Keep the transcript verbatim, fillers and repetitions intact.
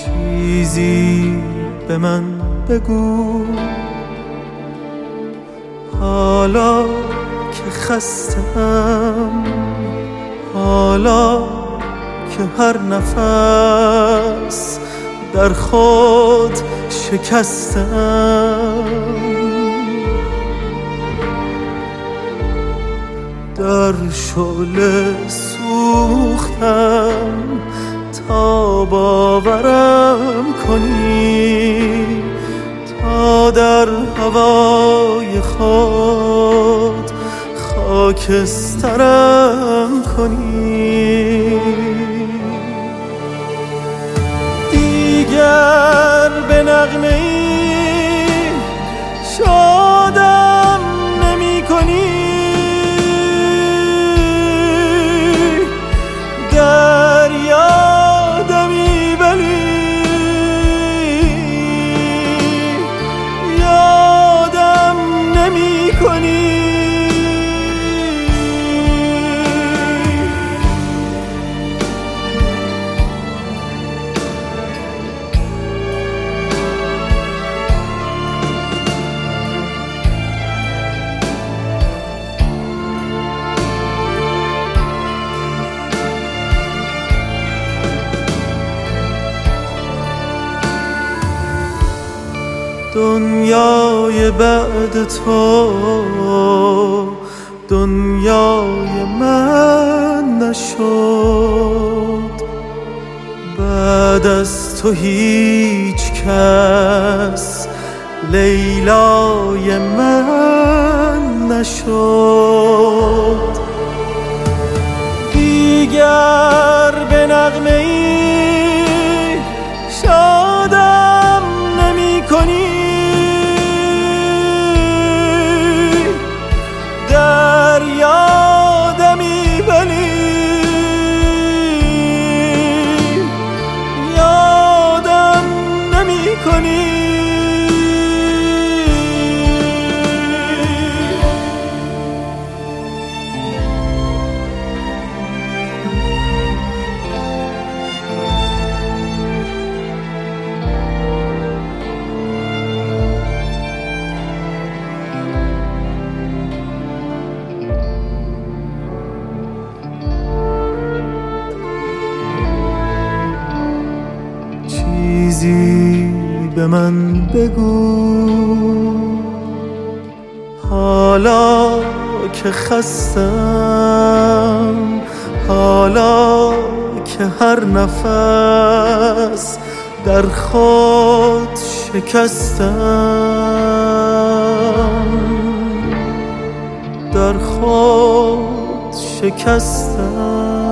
چیزی به من بگو حالا که خستم، حالا که هر نفس در خود شکستم، در شعله سوختم تا باورم کنی، تا در هوای خود خاکسترم کنی. دیگر به نغمه ای شادم نمی کنی، در یادمی ولی یادم نمی کنی. دنیای بعد تو دنیای من نشد، بعد از تو هیچ کس لیلای من نشد. دیگر به نغمه ای شادم نمی کنی، در یادمی ولی یادم نمی کنی. چیزی به من بگو حالا که خستم، حالا که هر نفس در خود شکستم، در خود شکستم.